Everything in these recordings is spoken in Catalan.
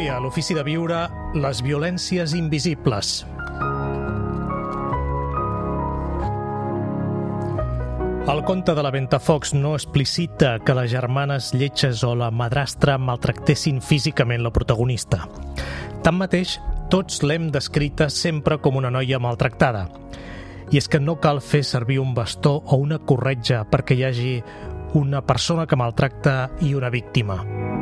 Avui a l'Ofici de Viure, les violències invisibles. El conte de la Ventafocs no explicita que les germanes lletges o la madrastra maltractessin físicament la protagonista. Tanmateix, tots l'hem descrita sempre com una noia maltractada. I és que no cal fer servir un bastó o una corretja perquè hi hagi una persona que maltracta i una víctima.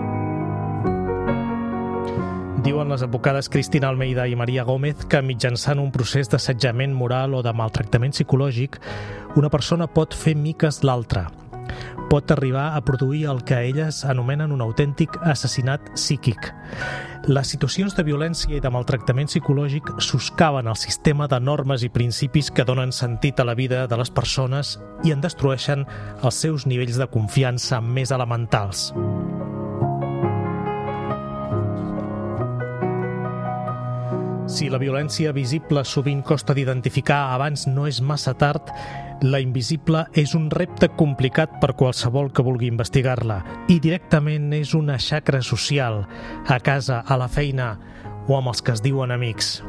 Diuen les advocades Cristina Almeida i Maria Gómez que mitjançant un procés d'assetjament moral o de maltractament psicològic, una persona pot fer miques l'altra. Pot arribar a produir el que elles anomenen un autèntic assassinat psíquic. Les situacions de violència i de maltractament psicològic soscaven el sistema de normes i principis que donen sentit a la vida de les persones i en destrueixen els seus nivells de confiança més elementals. Si la violència visible sovint costa d'identificar abans no és massa tard, la invisible és un repte complicat per qualsevol que vulgui investigar-la i directament és una xacra social, a casa, a la feina o amb els que es diuen amics.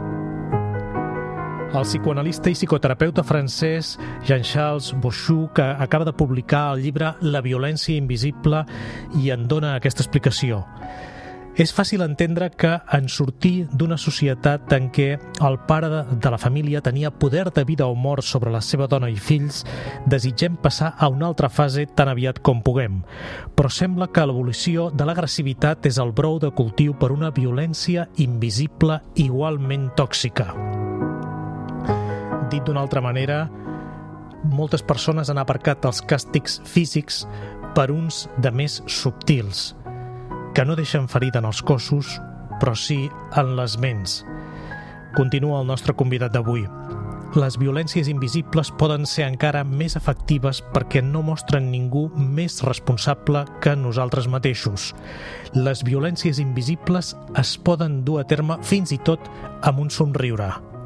El psicoanalista i psicoterapeuta francès Jean-Charles Bouchou, que acaba de publicar el llibre La violència invisible i en dona aquesta explicació. És fàcil entendre que en sortir d'una societat en què el pare de la família tenia poder de vida o mort sobre la seva dona i fills, desitgem passar a una altra fase tan aviat com puguem. Però sembla que l'evolució de l'agressivitat és el brou de cultiu per una violència invisible igualment tòxica. Dit d'una altra manera, moltes persones han aparcat els càstigs físics per uns de més subtils, que no deixen ferida en els cossos, però sí en les ments. Continua el nostre convidat d'avui. Les violències invisibles poden ser encara més efectives perquè no mostren ningú més responsable que nosaltres mateixos. Les violències invisibles es poden dur a terme fins i tot amb un somriure.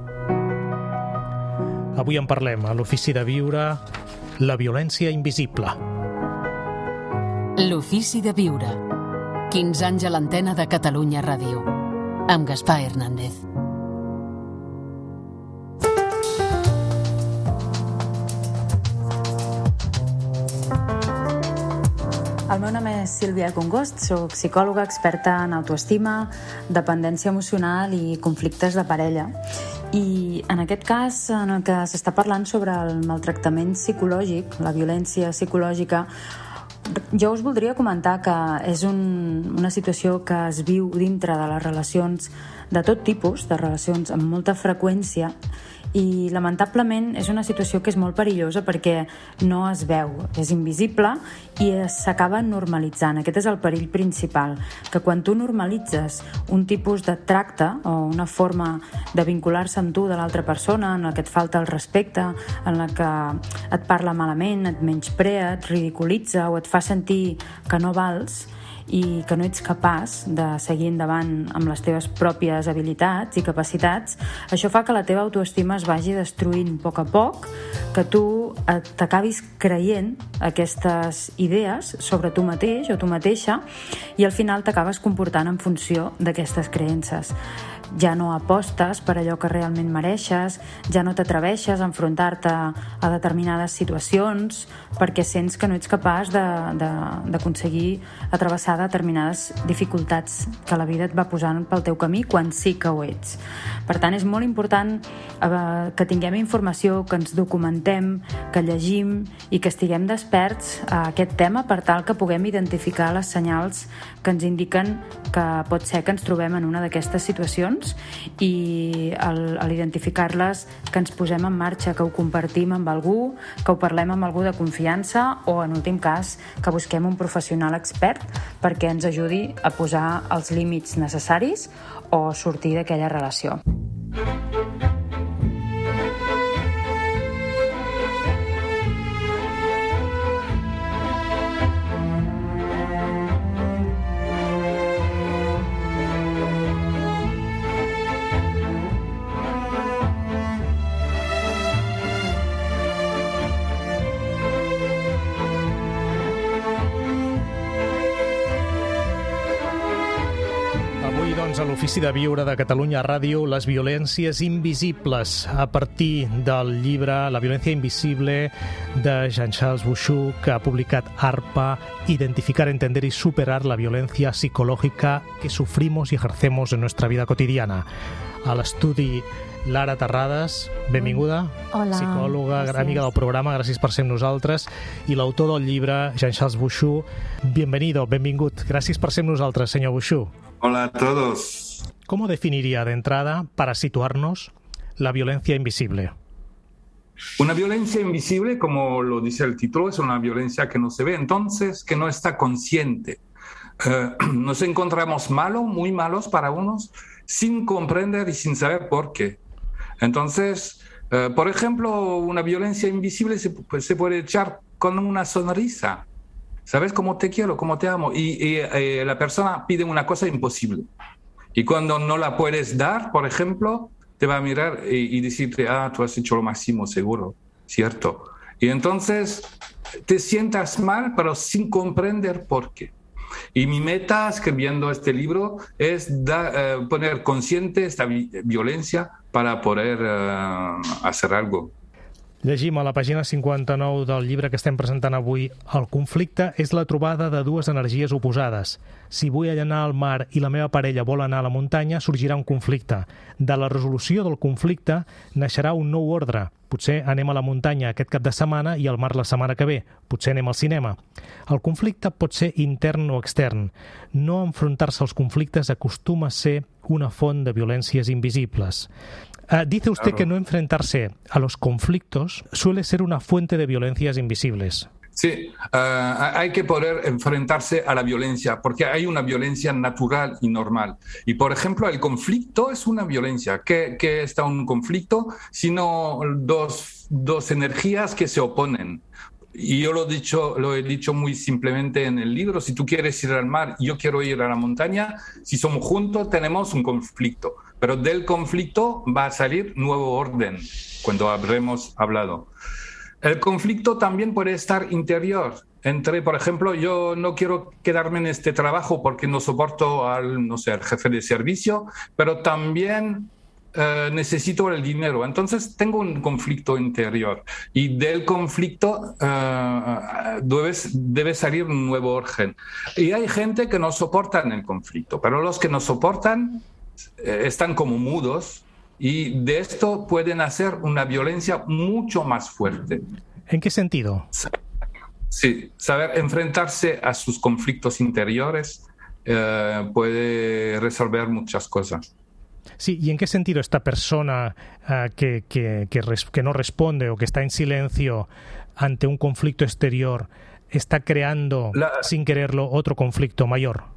Avui en parlem a l'Ofici de Viure, la violència invisible. L'Ofici de Viure. 15 anys a l'antena de Catalunya Ràdio, amb Gaspar Hernández. El meu nom és Sílvia Congost, soc psicòloga experta en autoestima, dependència emocional i conflictes de parella. I en aquest cas, en el que s'està parlant sobre el maltractament psicològic, la violència psicològica, jo us voldria comentar que és una situació que es viu dintre de les relacions de tot tipus, de relacions amb molta freqüència, i lamentablement és una situació que és molt perillosa perquè no es veu, és invisible i s'acaba normalitzant. Aquest és el perill principal, que quan tu normalitzes un tipus de tracte o una forma de vincular-se amb tu de l'altra persona en la que et falta el respecte, en la que et parla malament, et menysprea, et ridiculitza o et fa sentir que no vals i que no ets capaç de seguir endavant amb les teves pròpies habilitats i capacitats, això fa que la teva autoestima es vagi destruint a poc, que tu t'acabis creient aquestes idees sobre tu mateix o tu mateixa i al final t'acabes comportant en funció d'aquestes creences. Ja no apostes per allò que realment mereixes, ja no t'atreveixes a enfrontar-te a determinades situacions perquè sents que no ets capaç d'aconseguir atravessar determinades dificultats que la vida et va posant pel teu camí quan sí que ho ets. Per tant, és molt important que tinguem informació, que ens documentem, que llegim i que estiguem desperts a aquest tema per tal que puguem identificar les senyals que ens indiquen que pot ser que ens trobem en una d'aquestes situacions i a l'identificar-les que ens posem en marxa, que ho compartim amb algú, que ho parlem amb algú de confiança o, en últim cas, que busquem un professional expert perquè ens ajudi a posar els límits necessaris o sortir d'aquella relació. doncs, a l'Ofici de Viure de Catalunya Ràdio, les violències invisibles, a partir del llibre La violència invisible de Jean-Charles Bouchou, que ha publicat ARPA, Identificar, Entender y Superar la violencia psicológica que sufrimos y ejercemos en nuestra vida cotidiana. A l'estudi, Lara Terrades, benvinguda. Hola. Psicòloga, Gràcies. amiga del programa, gràcies per ser amb nosaltres. I l'autor del llibre, Jean-Charles Bouchou, bienvenido, benvingut. Gràcies per ser amb nosaltres, senyor Bouchou. Hola a todos. ¿Cómo definiría de entrada, para situarnos, la violencia invisible? Una violencia invisible, como lo dice el título, es una violencia que no se ve, entonces que no está consciente. Nos encontramos muy malos para unos, sin comprender y sin saber por qué. Entonces, por ejemplo, una violencia invisible se puede echar con una sonrisa. ¿Sabes cómo te quiero, cómo te amo? Y la persona pide una cosa imposible. Y cuando no la puedes dar, por ejemplo, te va a mirar y decirte, tú has hecho lo máximo, seguro, ¿cierto? Y entonces te sientas mal, pero sin comprender por qué. Y mi meta, escribiendo este libro, es poner consciente esta violencia para poder hacer algo. Llegim a la pàgina 59 del llibre que estem presentant avui. El conflicte és la trobada de dues energies oposades. Si vull anar al mar i la meva parella vol anar a la muntanya, sorgirà un conflicte. De la resolució del conflicte naixerà un nou ordre. Potser anem a la muntanya aquest cap de setmana i al mar la setmana que ve. Potser anem al cinema. El conflicte pot ser intern o extern. No enfrontar-se als conflictes acostuma a ser una font de violències invisibles. Dice usted que no enfrentarse a los conflictos suele ser una fuente de violencias invisibles. Sí, hay que poder enfrentarse a la violencia, porque hay una violencia natural y normal. Y, por ejemplo, el conflicto es una violencia. ¿Qué está un conflicto? Sino dos energías que se oponen. Y yo lo he dicho muy simplemente en el libro. Si tú quieres ir al mar y yo quiero ir a la montaña, si somos juntos tenemos un conflicto. Pero del conflicto va a salir nuevo orden, cuando habremos hablado. El conflicto también puede estar interior. Por ejemplo, yo no quiero quedarme en este trabajo porque no soporto al jefe de servicio, pero también necesito el dinero. Entonces tengo un conflicto interior y del conflicto debe salir un nuevo orden. Y hay gente que no soportan el conflicto, pero los que no soportan están como mudos y de esto pueden hacer una violencia mucho más fuerte. ¿En qué sentido? Sí, saber enfrentarse a sus conflictos interiores puede resolver muchas cosas. Sí, ¿y en qué sentido esta persona que no responde o que está en silencio ante un conflicto exterior está creando, sin quererlo, otro conflicto mayor?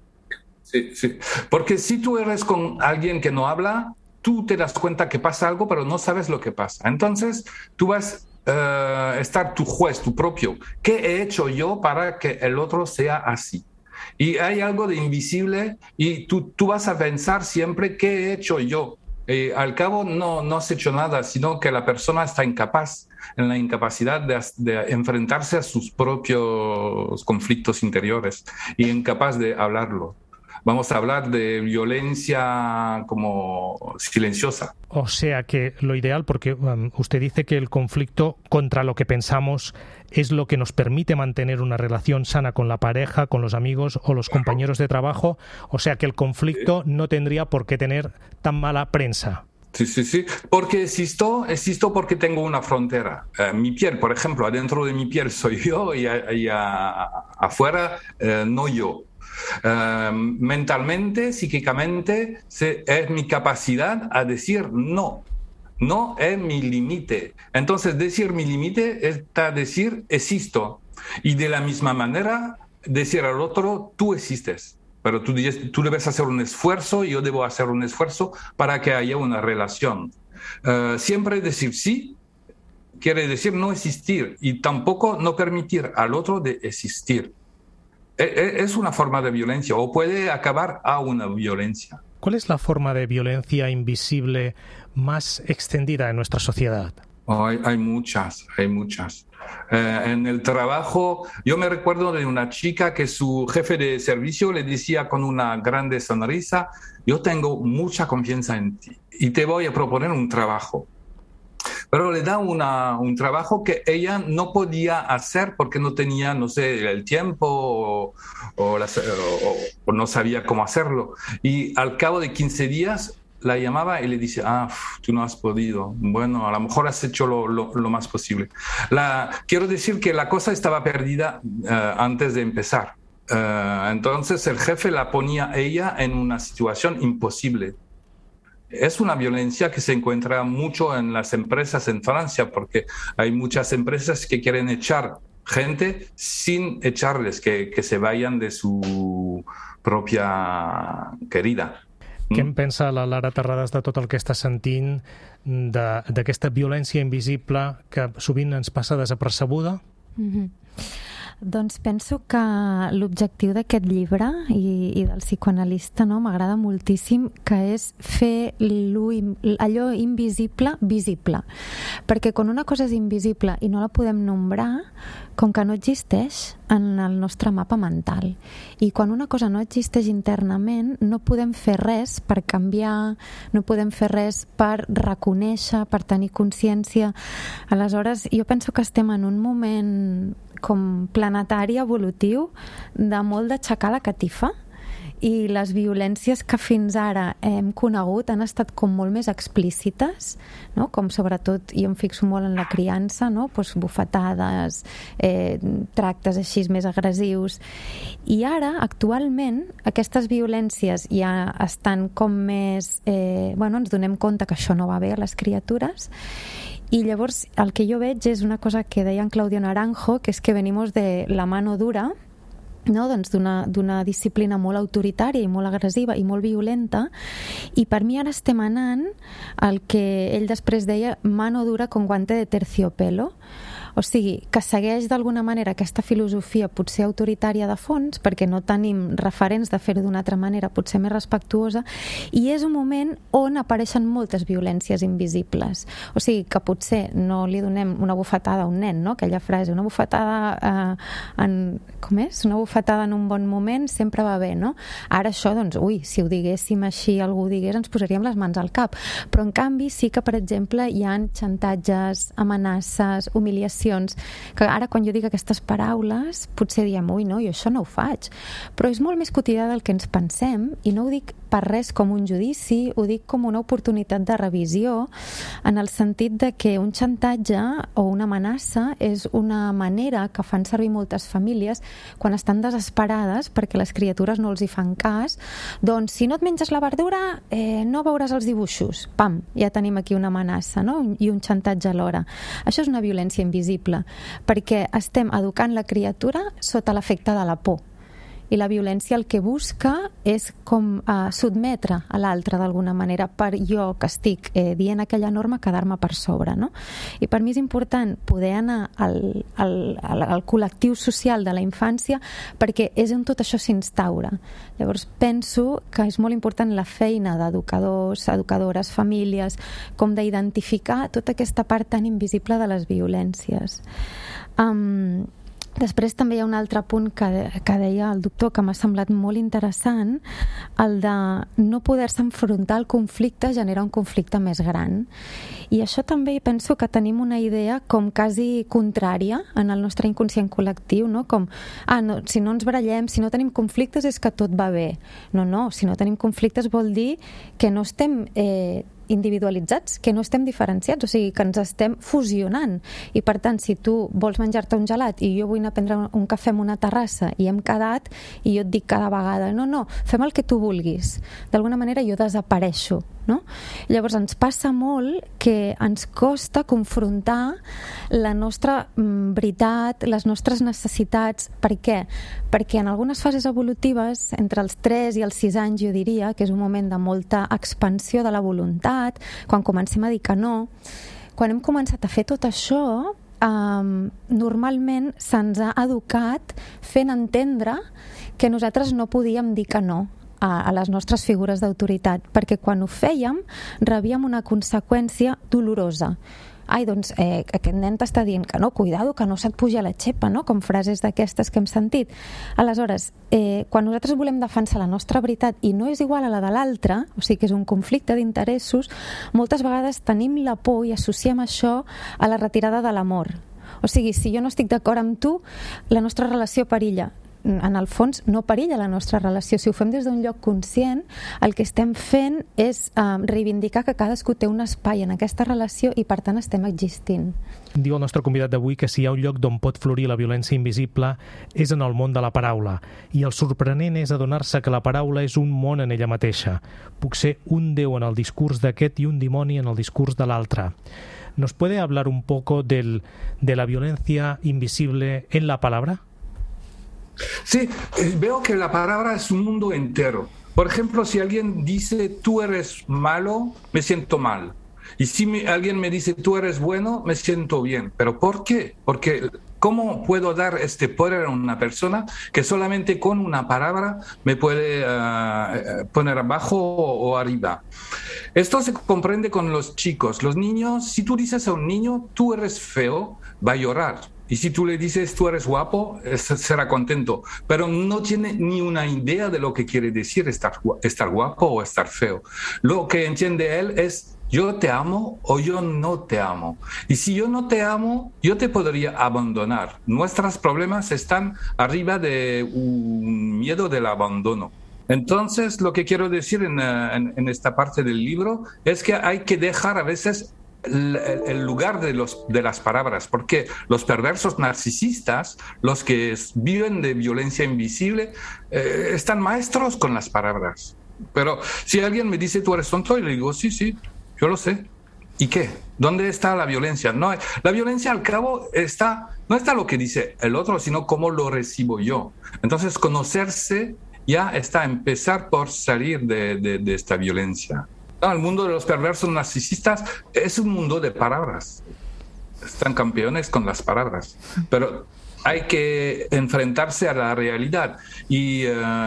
Sí. Porque si tú eres con alguien que no habla, tú te das cuenta que pasa algo, pero no sabes lo que pasa. Entonces, tú vas a estar tu juez, tu propio. ¿Qué he hecho yo para que el otro sea así? Y hay algo de invisible y tú vas a pensar siempre qué he hecho yo. Al cabo no has hecho nada, sino que la persona está incapaz, en la incapacidad de enfrentarse a sus propios conflictos interiores y incapaz de hablarlo. Vamos a hablar de violencia como silenciosa. O sea que lo ideal, porque usted dice que el conflicto contra lo que pensamos es lo que nos permite mantener una relación sana con la pareja, con los amigos o los compañeros de trabajo. O sea que el conflicto no tendría por qué tener tan mala prensa. Sí. Porque existo porque tengo una frontera. Mi piel, por ejemplo, adentro de mi piel soy yo y afuera no yo. Mentalmente, psíquicamente, es mi capacidad a decir no es mi límite. Entonces, decir mi límite es decir existo. Y de la misma manera, decir al otro tú existes. Pero tú debes hacer un esfuerzo y yo debo hacer un esfuerzo para que haya una relación. Siempre decir sí quiere decir no existir y tampoco no permitir al otro de existir. Es una forma de violencia o puede acabar a una violencia. ¿Cuál es la forma de violencia invisible más extendida en nuestra sociedad? Hay muchas. En el trabajo, yo me recuerdo de una chica que su jefe de servicio le decía con una grande sonrisa: yo tengo mucha confianza en ti y te voy a proponer un trabajo. Pero le da un trabajo que ella no podía hacer porque no tenía, no sé, el tiempo o no sabía cómo hacerlo. Y al cabo de 15 días la llamaba y le dice: tú no has podido. Bueno, a lo mejor has hecho lo más posible. Quiero decir que la cosa estaba perdida antes de empezar. Entonces el jefe la ponía a ella en una situación imposible. Es una violencia que se encuentra mucho en las empresas en Francia, porque hay muchas empresas que quieren echar gente sin echarles, que se vayan de su propia querida. Què en pensa la Lara Terrades de tot el que està sentint, d'aquesta violència invisible que sovint ens passa desapercebuda? Doncs penso que l'objectiu d'aquest llibre i del psicoanalista, no, m'agrada moltíssim, que és fer allò invisible visible, perquè quan una cosa és invisible i no la podem nombrar, com que no existeix en el nostre mapa mental, i quan una cosa no existeix internament no podem fer res per canviar, no podem fer res per reconèixer, per tenir consciència. Aleshores jo penso que estem en un moment com planetari evolutiu de molt d'aixecar la catifa, i les violències que fins ara hem conegut han estat com molt més explícites, no? Com sobretot, jo em fixo molt en la criança, no? Pues bufetades, tractes així més agressius, i ara actualment aquestes violències ja estan com més ens donem compte que això no va bé a les criatures. I llavors el que jo veig és una cosa que deia en Claudio Naranjo, que és que venimos de la mano dura, no? Doncs d'una disciplina molt autoritària i molt agressiva i molt violenta, i per mi ara estem anant al que ell després deia mano dura con guante de terciopelo, o sigui, que segueix d'alguna manera aquesta filosofia potser autoritària de fons, perquè no tenim referents de fer-ho d'una altra manera potser més respectuosa, i és un moment on apareixen moltes violències invisibles. O sigui, que potser no li donem una bufetada a un nen, no? Aquella frase, una bufetada com és? Una bufetada en un bon moment sempre va bé, no? Ara això, doncs, si ho diguéssim així, algú ho digués, ens posaríem les mans al cap. Però en canvi sí que, per exemple, hi ha xantatges, amenaces, humiliacions, que ara quan jo dic aquestes paraules potser diem, no, jo això no ho faig, però és molt més quotidià del que ens pensem, i no ho dic per res com un judici, ho dic com una oportunitat de revisió, en el sentit de que un xantatge o una amenaça és una manera que fan servir moltes famílies quan estan desesperades perquè les criatures no els hi fan cas. Doncs si no et menges la verdura no veuràs els dibuixos, pam, ja tenim aquí una amenaça, no? I un xantatge alhora. Això és una violència invisible, perquè estem educant la criatura sota l'efecte de la por, i la violència el que busca és com sotmetre a l'altre d'alguna manera, per jo que estic dient aquella norma quedar-me per sobre, no? I per mi és important poder anar al col·lectiu social de la infància, perquè és on tot això s'instaura. Llavors penso que és molt important la feina d'educadors, educadores, famílies, com d'identificar tota aquesta part tan invisible de les violències. Després també hi ha un altre punt que deia el doctor que m'ha semblat molt interessant, el de no poder-se enfrontar al conflicte genera un conflicte més gran. I això també penso que tenim una idea com quasi contrària en el nostre inconscient col·lectiu, no? Com, no, si no ens barallem, si no tenim conflictes és que tot va bé. No, si no tenim conflictes vol dir que no estem individualitzats, que no estem diferenciats, o sigui, que ens estem fusionant. I per tant, si tu vols menjar-te un gelat i jo vull anar a prendre un cafè en una terrassa i hem quedat, i jo et dic cada vegada, no, fem el que tu vulguis. D'alguna manera jo desapareixo, no? Llavors ens passa molt que ens costa confrontar la nostra veritat, les nostres necessitats. Per què? Perquè en algunes fases evolutives, entre els 3 i els 6 anys, jo diria que és un moment de molta expansió de la voluntat, quan comencem a dir que no, quan hem començat a fer tot això, normalment se'ns ha educat fent entendre que nosaltres no podíem dir que no a les nostres figures d'autoritat, perquè quan ho fèiem rebíem una conseqüència dolorosa. doncs aquest nen t'està dient que no, cuidado, que no se't puja la xepa, no? Com frases d'aquestes que hem sentit. Aleshores, quan nosaltres volem defensar la nostra veritat i no és igual a la de l'altre, o sigui que és un conflicte d'interessos, moltes vegades tenim la por i associem això a la retirada de l'amor. O sigui, si jo no estic d'acord amb tu, la nostra relació perilla. En el fons no perilla la nostra relació. Si ho fem des d'un lloc conscient, el que estem fent és reivindicar que cadascú té un espai en aquesta relació i per tant estem existint. Diu el nostre convidat d'avui que si hi ha un lloc d'on pot florir la violència invisible és en el món de la paraula. I el sorprenent és adonar-se que la paraula és un món en ella mateixa. Puc ser un déu en el discurs d'aquest i un dimoni en el discurs de l'altre. ¿Nos puede hablar un poco de la violencia invisible en la palabra? Sí, veo que la palabra es un mundo entero. Por ejemplo, si alguien dice tú eres malo, me siento mal. Y si alguien me dice tú eres bueno, me siento bien. ¿Pero por qué? Porque ¿cómo puedo dar este poder a una persona que solamente con una palabra me puede poner abajo o arriba? Esto se comprende con los chicos. Los niños, si tú dices a un niño tú eres feo, va a llorar. Y si tú le dices tú eres guapo, será contento. Pero no tiene ni una idea de lo que quiere decir estar guapo o estar feo. Lo que entiende él es yo te amo o yo no te amo. Y si yo no te amo, yo te podría abandonar. Nuestros problemas están arriba de un miedo del abandono. Entonces, lo que quiero decir en esta parte del libro es que hay que dejar a veces el lugar de las palabras, porque los perversos narcisistas, los que viven de violencia invisible, están maestros con las palabras. Pero si alguien me dice tú eres tonto, y le digo sí, yo lo sé. ¿Y qué? ¿Dónde está la violencia? No, la violencia al cabo no está lo que dice el otro, sino cómo lo recibo yo. Entonces conocerse ya está a empezar por salir de esta violencia. El mundo de los perversos narcisistas es un mundo de palabras. Están campeones con las palabras. Pero hay que enfrentarse a la realidad y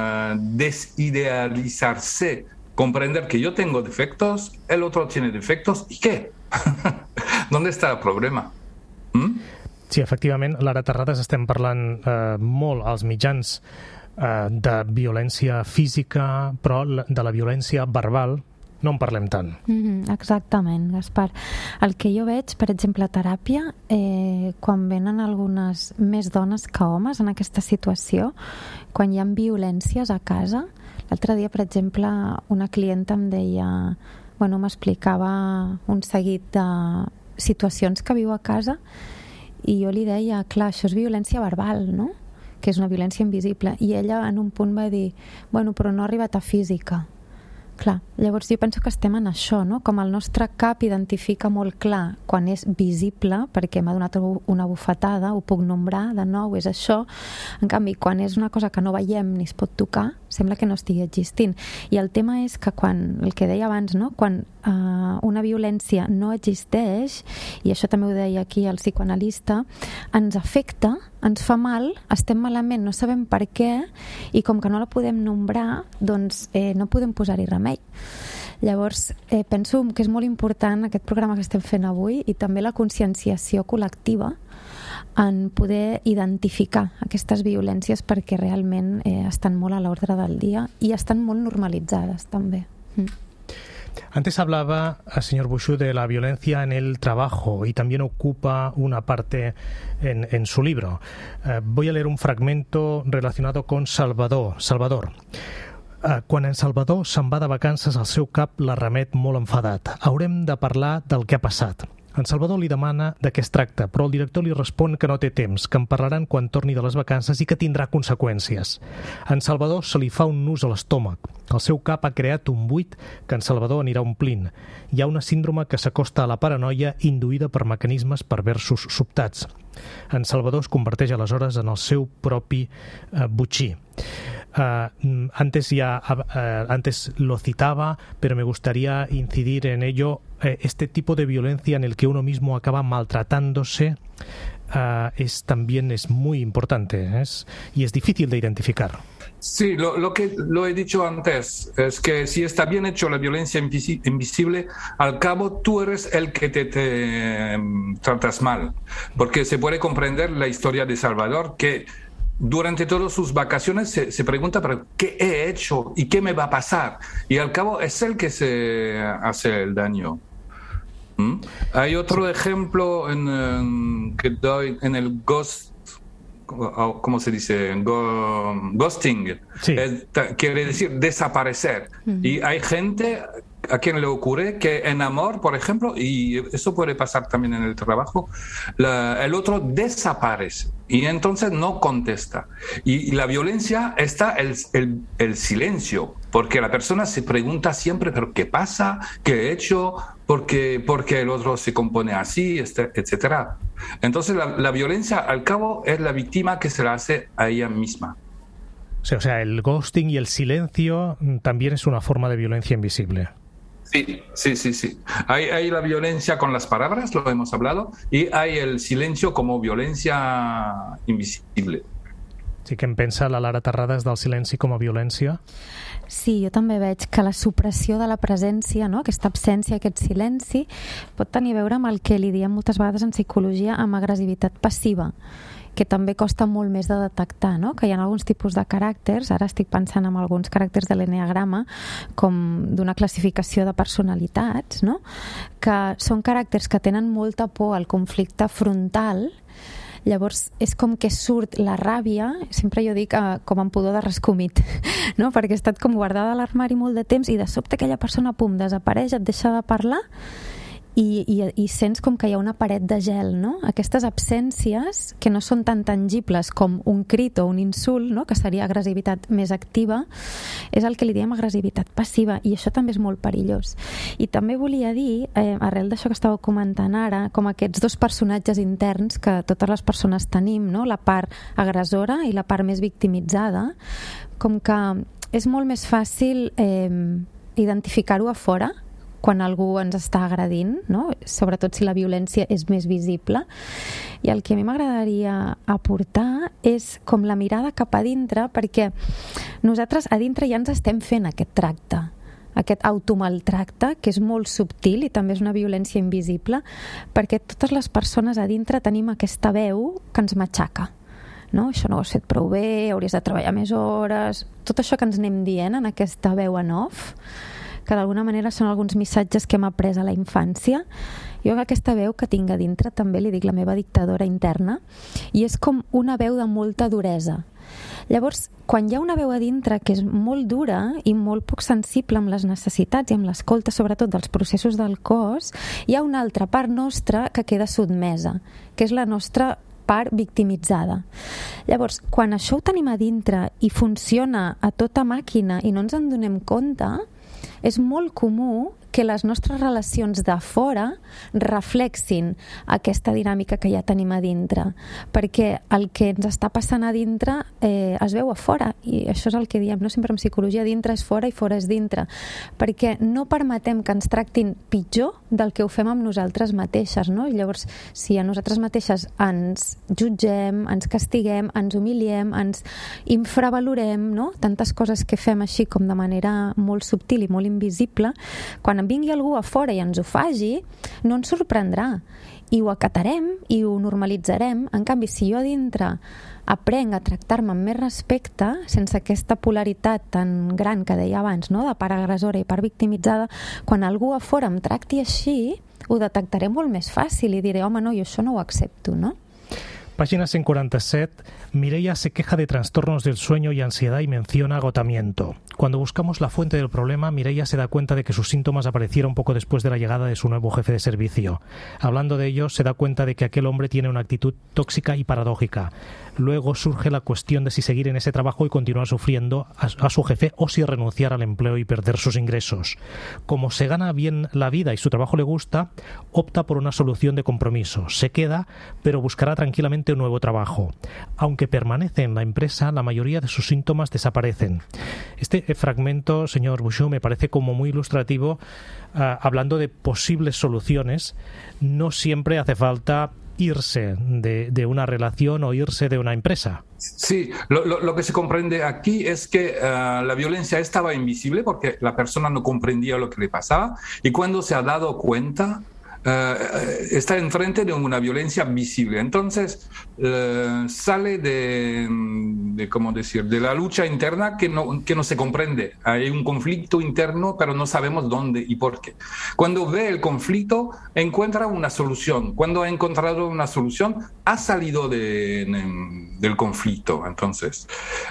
desidealizarse. Comprender que yo tengo defectos, el otro tiene defectos, ¿y qué? ¿Dónde está el problema? Sí, efectivament, Lara Terrades, estem parlant molt als mitjans de violència física, però de la violència verbal no en parlem tant. Exactament, Gaspar. El que jo veig, per exemple, a teràpia, quan venen algunes més dones que homes en aquesta situació, quan hi ha violències a casa. L'altre dia, per exemple, una clienta em deia, m'explicava un seguit de situacions que viu a casa i jo li deia, clar, això és violència verbal, no? Que és una violència invisible. I ella en un punt va dir, però no ha arribat a física. Clar, llavors jo penso que estem en això, no? Com el nostre cap identifica molt clar quan és visible, perquè m'ha donat una bufetada, ho puc nombrar de nou, és això. En canvi, quan és una cosa que no veiem ni es pot tocar, sembla que no estigui existint. I el tema és que quan, el que deia abans, no? Quan una violència no existeix, i això també ho deia aquí el psicoanalista, ens afecta, ens fa mal, estem malament, no sabem per què, i com que no la podem nombrar, doncs no podem posar-hi remei. Llavors, penso que és molt important aquest programa que estem fent avui i també la conscienciació col·lectiva en poder identificar aquestes violències perquè realment estan molt a l'ordre del dia i estan molt normalitzades també. Antes hablaba, señor Bouchou, de la violencia en el trabajo y también ocupa una parte en su libro. Voy a leer un fragmento relacionado con Salvador. Quan en Salvador se'n va de vacances, el seu cap la remet molt enfadat. Haurem de parlar del que ha passat. En Salvador li demana de què es tracta, però el director li respon que no té temps, que en parlaran quan torni de les vacances i que tindrà conseqüències. En Salvador se li fa un nus a l'estómac. El seu cap ha creat un buit que en Salvador anirà omplint. Hi ha una síndrome que s'acosta a la paranoia induïda per mecanismes perversos sobtats. En Salvador es converteix aleshores en el seu propi botxí. Antes lo citaba, pero me gustaría incidir en ello, este tipo de violencia en el que uno mismo acaba maltratándose también es muy importante y es difícil de identificar. Sí, lo que lo he dicho antes es que si está bien hecho la violencia invisible, al cabo tú eres el que te tratas mal, porque se puede comprender la historia de Salvador, que durante todas sus vacaciones se pregunta, ¿pero qué he hecho y qué me va a pasar? Y al cabo es él que se hace el daño. Hay otro ejemplo que doy en el ¿cómo se dice? Ghosting. Sí. Quiere decir desaparecer. Y hay gente a quien le ocurre que en amor, por ejemplo, y eso puede pasar también en el trabajo, el otro desaparece y entonces no contesta. Y la violencia está el silencio, porque la persona se pregunta siempre, ¿pero qué pasa? ¿Qué he hecho? ¿Por qué el otro se compone así? Etcétera. Entonces la violencia, al cabo, es la víctima que se la hace a ella misma. O sea, el ghosting y el silencio también es una forma de violencia invisible. Sí. Hay la violencia con las palabras, lo hemos hablado, y hay el silencio como violencia invisible. Sí, que em pensa la Lara Terrades del silenci com a violència? Sí, jo també veig que la supressió de la presència, no? Aquesta absència, aquest silenci, pot tenir a veure amb el que li diem moltes vegades en psicologia amb agressivitat passiva, que també costa molt més de detectar, no? Que hi ha alguns tipus de caràcters, ara estic pensant en alguns caràcters de l'enneagrama, com d'una classificació de personalitats, no? Que són caràcters que tenen molta por al conflicte frontal. Llavors és com que surt la ràbia, sempre jo dic com en pudor de rescomit, no? Perquè ha estat com guardada a l'armari molt de temps i de sobte aquella persona, pum, desapareix, et deixa de parlar i sents com que hi ha una paret de gel, no? Aquestes absències que no són tan tangibles com un crit o un insult, no? Que seria agressivitat més activa, és el que li diem agressivitat passiva, i això també és molt perillós. I també volia dir, arrel d'això que estàveu comentant ara, com aquests dos personatges interns que totes les persones tenim, no? La part agressora i la part més victimitzada, com que és molt més fàcil identificar-ho a fora quan algú ens està agredint, no? Sobretot si la violència és més visible. I el que a mi m'agradaria aportar és com la mirada cap a dintre, perquè nosaltres a dintre ja ens estem fent aquest tracte, aquest automaltracte, que és molt subtil i també és una violència invisible, perquè totes les persones a dintre tenim aquesta veu que ens matxaca. No? Això no ho has fet prou bé, hauries de treballar més hores, tot això que ens anem dient en aquesta veu en off, que d'alguna manera són alguns missatges que hem après a la infància. Jo aquesta veu que tinc a dintre també li dic la meva dictadora interna, i és com una veu de molta duresa. Llavors, quan hi ha una veu a dintre que és molt dura i molt poc sensible amb les necessitats i amb l'escolta, sobretot dels processos del cos, hi ha una altra part nostra que queda sotmesa, que és la nostra part victimitzada. Llavors, quan això ho tenim a dintre i funciona a tota màquina i no ens en donem compte, és molt comú que les nostres relacions de fora reflexin aquesta dinàmica que ja tenim a dintre, perquè el que ens està passant a dintre es veu a fora, i això és el que diem, no? Sempre en psicologia, dintre és fora i fora és dintre, perquè no permetem que ens tractin pitjor del que ho fem amb nosaltres mateixes, no? Llavors, si a nosaltres mateixes ens jutgem, ens castiguem, ens humiliem, ens infravalorem, no? Tantes coses que fem així com de manera molt subtil i molt invisible, quan vingui algú a fora i ens ho faci, no ens sorprendrà i ho acatarem i ho normalitzarem. En canvi, si jo a dintre aprenc a tractar-me amb més respecte, sense aquesta polaritat tan gran que deia abans, no? De part agressora i part victimitzada, quan algú a fora em tracti així, ho detectaré molt més fàcil i diré, home, no, jo això no ho accepto, no? Página 147, Mireia se queja de trastornos del sueño y ansiedad y menciona agotamiento. Cuando buscamos la fuente del problema, Mireia se da cuenta de que sus síntomas aparecieron poco después de la llegada de su nuevo jefe de servicio. Hablando de ello, se da cuenta de que aquel hombre tiene una actitud tóxica y paradójica. Luego surge la cuestión de si seguir en ese trabajo y continuar sufriendo a su jefe o si renunciar al empleo y perder sus ingresos. Como se gana bien la vida y su trabajo le gusta, opta por una solución de compromiso. Se queda, pero buscará tranquilamente un nuevo trabajo. Aunque permanece en la empresa, la mayoría de sus síntomas desaparecen. Este fragmento, señor Bouchou, me parece como muy ilustrativo, hablando de posibles soluciones. No siempre hace falta irse de una relación o irse de una empresa. Sí, lo que se comprende aquí es que la violencia estaba invisible porque la persona no comprendía lo que le pasaba, y cuando se ha dado cuenta, está enfrente de una violencia visible. Entonces sale ¿cómo decir?, de la lucha interna que no se comprende. Hay un conflicto interno, pero no sabemos dónde y por qué. Cuando ve el conflicto, encuentra una solución. Cuando ha encontrado una solución, ha salido del conflicto. Entonces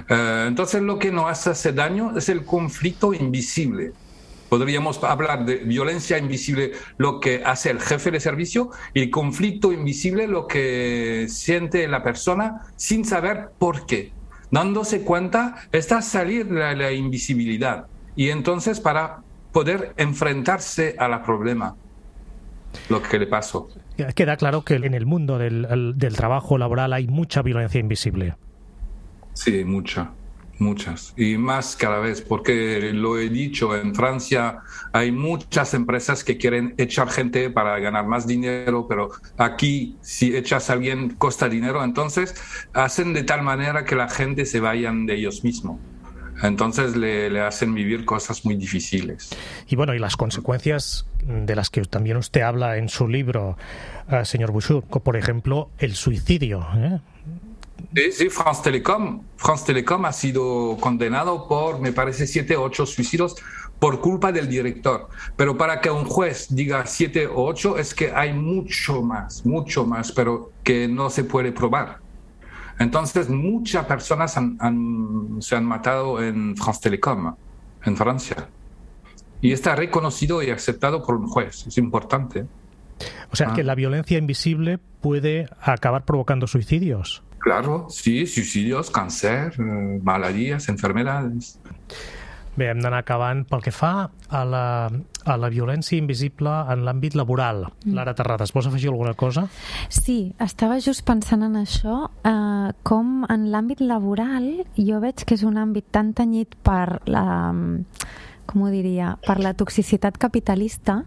lo que nos hace daño es el conflicto invisible. Podríamos hablar de violencia invisible, lo que hace el jefe de servicio, y el conflicto invisible, lo que siente la persona sin saber por qué. Dándose cuenta, está salir de la invisibilidad, y entonces para poder enfrentarse al problema, lo que le pasó. Queda claro que en el mundo del trabajo laboral hay mucha violencia invisible. Sí, muchas, y más cada vez, porque lo he dicho, en Francia hay muchas empresas que quieren echar gente para ganar más dinero, pero aquí si echas a alguien cuesta dinero, entonces hacen de tal manera que la gente se vayan de ellos mismos. Entonces le hacen vivir cosas muy difíciles. Y bueno, y las consecuencias de las que también usted habla en su libro, señor Bouchoux, por ejemplo, el suicidio, Sí, France Telecom ha sido condenado por, me parece, 7 o 8 suicidios por culpa del director. Pero para que un juez diga 7 o 8 es que hay mucho más, pero que no se puede probar. Entonces, muchas personas se han matado en France Telecom, en Francia. Y está reconocido y aceptado por un juez. Es importante. O sea, que la violencia invisible puede acabar provocando suicidios. Claro, sí, suïcidios, càncer, malalties, enfermedades. Bé, hem d'anar acabant. Pel que fa a la violència invisible en l'àmbit laboral, Lara Terrades, vols afegir alguna cosa? Sí, estava just pensant en això, com en l'àmbit laboral jo veig que és un àmbit tan tenyit per la, com ho diria, per la toxicitat capitalista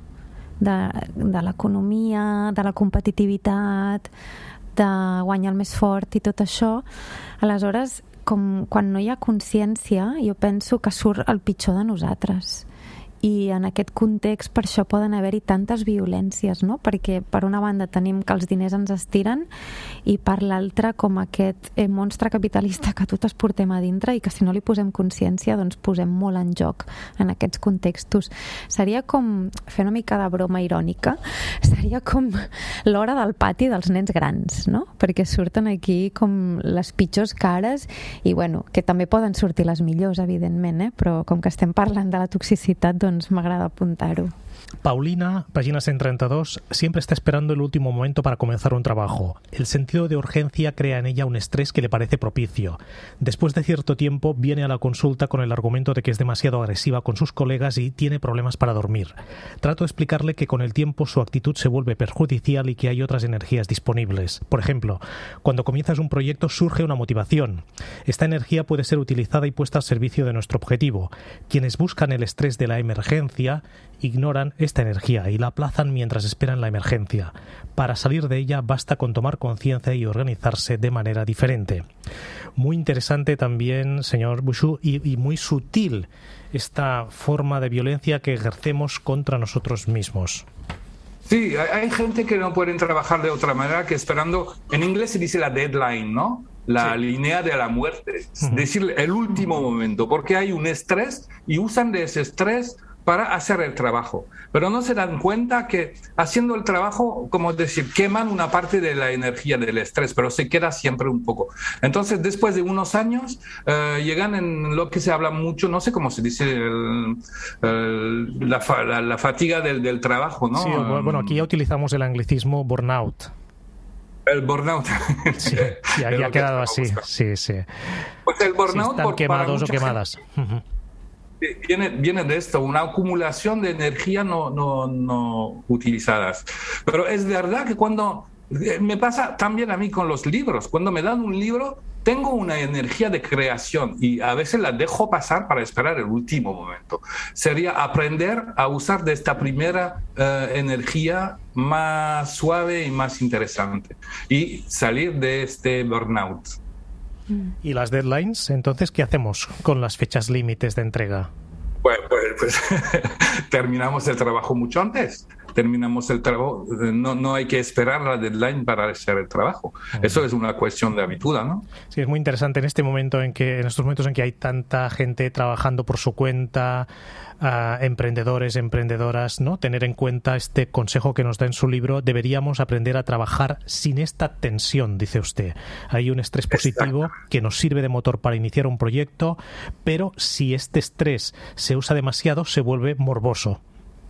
de l'economia, de la competitivitat, de guanyar el més fort i tot això. Aleshores, com quan no hi ha consciència, jo penso que surt el pitjor de nosaltres. I en aquest context per això poden haver-hi tantes violències, no? Perquè per una banda tenim que els diners ens estiren i per l'altra com aquest monstre capitalista que tots portem a dintre i que si no li posem consciència doncs posem molt en joc en aquests contextos. Seria com, fer una mica de broma irònica, seria com l'hora del pati dels nens grans, no? Perquè surten aquí com les pitjors cares i bueno, que també poden sortir les millors, evidentment, però com que estem parlant de la toxicitat, doncs m'agrada apuntar-ho. Paulina, página 132, siempre está esperando el último momento para comenzar un trabajo. El sentido de urgencia crea en ella un estrés que le parece propicio. Después de cierto tiempo viene a la consulta con el argumento de que es demasiado agresiva con sus colegas y tiene problemas para dormir. Trato de explicarle que con el tiempo su actitud se vuelve perjudicial y que hay otras energías disponibles. Por ejemplo, cuando comienzas un proyecto surge una motivación. Esta energía puede ser utilizada y puesta al servicio de nuestro objetivo. Quienes buscan el estrés de la emergencia ignoran esta energía y la aplazan mientras esperan la emergencia. Para salir de ella basta con tomar conciencia y organizarse de manera diferente. Muy interesante también, señor Bouchoux, y muy sutil esta forma de violencia que ejercemos contra nosotros mismos. Sí, hay gente que no pueden trabajar de otra manera que esperando, en inglés se dice la deadline, ¿no? La línea de la muerte, es decir, el último momento, porque hay un estrés y usan de ese estrés para hacer el trabajo, pero no se dan cuenta que haciendo el trabajo, como decir, queman una parte de la energía del estrés, pero se queda siempre un poco. Entonces, después de unos años, llegan en lo que se habla mucho, no sé cómo se dice, la fatiga del trabajo, ¿no? Sí, bueno, aquí ya utilizamos el anglicismo burnout. El burnout. Sí, ya ha quedado así, sí. Pues el burnout... Si están quemados o quemadas. Viene de esto, una acumulación de energía no utilizadas. Pero es verdad que cuando me pasa también a mí con los libros, cuando me dan un libro, tengo una energía de creación y a veces la dejo pasar para esperar el último momento. Sería aprender a usar de esta primera energía más suave y más interesante y salir de este burnout. ¿Y las deadlines? Entonces, ¿qué hacemos con las fechas límites de entrega? Pues terminamos el trabajo mucho antes. Terminamos el trabajo, no hay que esperar la deadline para hacer el trabajo. Eso es una cuestión de habitude, ¿no? Sí, es muy interesante en estos momentos en que hay tanta gente trabajando por su cuenta, emprendedores, emprendedoras, ¿no? Tener en cuenta este consejo que nos da en su libro: deberíamos aprender a trabajar sin esta tensión, dice usted. Hay un estrés positivo que nos sirve de motor para iniciar un proyecto, pero si este estrés se usa demasiado, se vuelve morboso.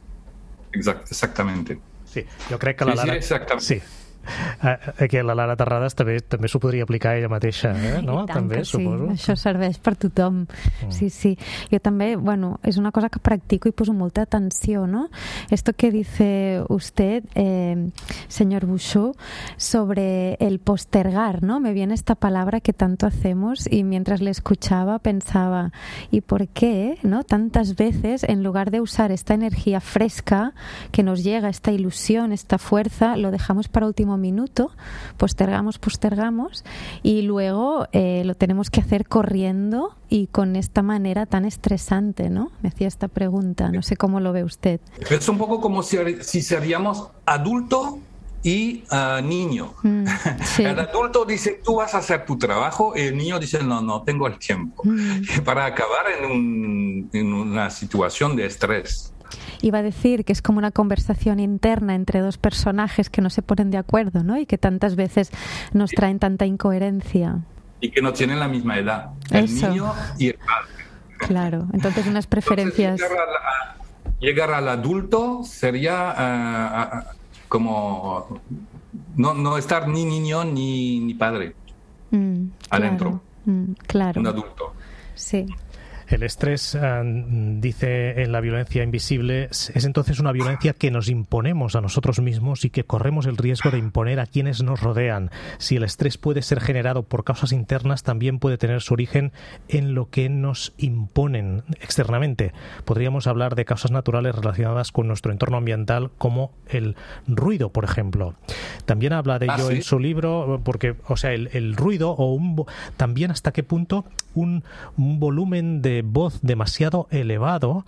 Exactamente. Sí, jo crec que la Lara... Sí, que la Lara Terrades també s'ho podria aplicar ella mateixa, no? I tant també, que sí, suposo. això serveix per tothom. Sí. Jo també, és una cosa que practico y puso molta atenció, ¿no? Esto que dice usted, señor Bouchot, sobre el postergar, ¿no? Me viene esta palabra que tanto hacemos y mientras le escuchaba pensaba, ¿y por qué, no? Tantas veces, en lugar de usar esta energía fresca que nos llega, esta ilusión, esta fuerza, lo dejamos para último minuto, postergamos y luego lo tenemos que hacer corriendo y con esta manera tan estresante, ¿no? Me hacía esta pregunta, no sé cómo lo ve usted. Es un poco como si seríamos adulto y niño. Sí. El adulto dice, tú vas a hacer tu trabajo, y el niño dice, no tengo el tiempo. Para acabar en una situación de estrés. Iba a decir que es como una conversación interna entre dos personajes que no se ponen de acuerdo, ¿no? Y que tantas veces nos traen tanta incoherencia. Y que no tienen la misma edad, el niño y el padre. Claro, entonces unas preferencias... Entonces, llegar al adulto sería como no estar ni niño ni padre adentro. Claro. Un adulto. Sí. El estrés, dice en La violencia invisible, es entonces una violencia que nos imponemos a nosotros mismos y que corremos el riesgo de imponer a quienes nos rodean. Si el estrés puede ser generado por causas internas, también puede tener su origen en lo que nos imponen externamente. Podríamos hablar de causas naturales relacionadas con nuestro entorno ambiental, como el ruido, por ejemplo. También habla de ello en su libro, porque, el ruido también hasta qué punto un volumen de voz demasiado elevado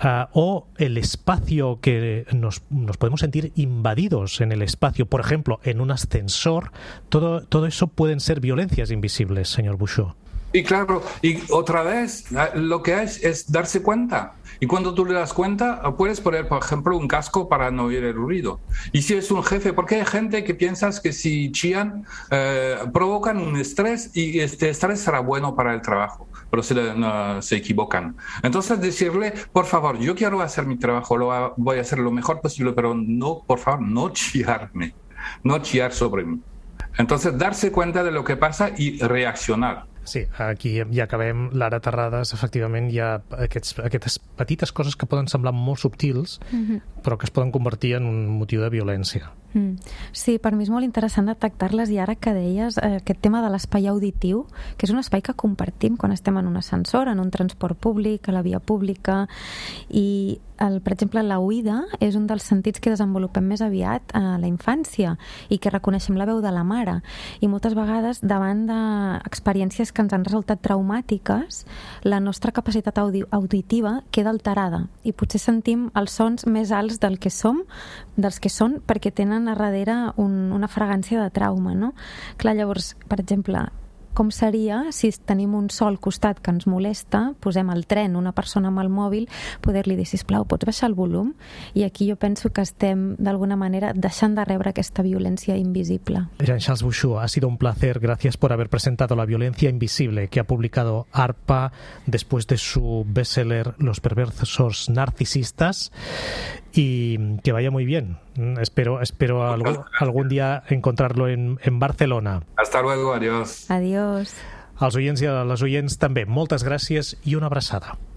o el espacio que nos podemos sentir invadidos en el espacio, por ejemplo, en un ascensor, todo eso pueden ser violencias invisibles, señor Bouchot. Y claro, y otra vez, lo que es darse cuenta. Y cuando tú le das cuenta, puedes poner, por ejemplo, un casco para no oír el ruido. Y si es un jefe, porque hay gente que piensas que si chillan, provocan un estrés y este estrés será bueno para el trabajo, pero se equivocan. Entonces decirle, por favor, yo quiero hacer mi trabajo, voy a hacer lo mejor posible, pero no, por favor, no chillarme, no chillar sobre mí. Entonces darse cuenta de lo que pasa y reaccionar. Sí, aquí ja acabem. Lara Terrades, efectivament, hi ha aquestes petites coses que poden semblar molt subtils, però que es poden convertir en un motiu de violència. Sí, per mi és molt interessant detectar-les, i ara que deies aquest tema de l'espai auditiu, que és un espai que compartim quan estem en un ascensor, en un transport públic, a la via pública, i per exemple, la oïda és un dels sentits que desenvolupem més aviat a la infància i que reconeixem la veu de la mare. I moltes vegades, davant d'experiències que ens han resultat traumàtiques, la nostra capacitat auditiva queda alterada i potser sentim els sons més alts dels que són perquè tenen a darrere una fragància de trauma, no? Clar, llavors, per exemple, com seria si tenim un so al costat que ens molesta, posem al tren una persona amb el mòbil, poder-li dir, sisplau, pots baixar el volum? I aquí jo penso que estem, d'alguna manera, deixant de rebre aquesta violència invisible. Jean-Charles Bouchot, ha sido un placer. Gracias por haber presentado La violencia invisible, que ha publicado ARPA después de su bestseller Los perversos narcisistas. Y que vaya muy bien. Espero algún día encontrarlo en Barcelona. Hasta luego, adiós. Adiós. Als oients i a les oients també, moltes gràcies i una abraçada.